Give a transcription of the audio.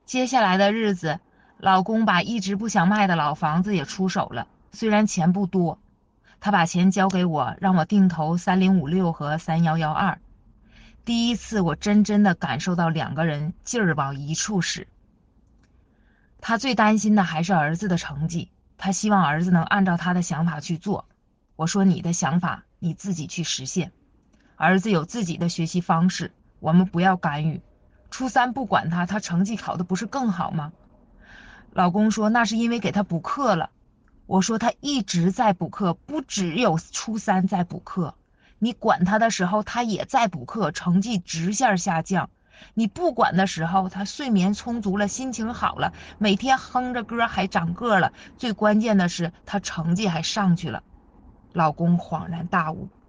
接下来的日子，老公把一直不想卖的老房子也出手了，虽然钱不多，他把钱交给我，让我定投3056和3112。第一次我真正的感受到两个人劲儿往一处使。他最担心的还是儿子的成绩，他希望儿子能按照他的想法去做。我说你的想法你自己去实现，儿子有自己的学习方式，我们不要干预。初三不管他，他成绩考的不是更好吗？老公说那是因为给他补课了。我说他一直在补课，不只有初三在补课，你管他的时候他也在补课，成绩直线下降。你不管的时候，他睡眠充足了，心情好了，每天哼着歌还长个了，最关键的是他成绩还上去了。老公恍然大悟。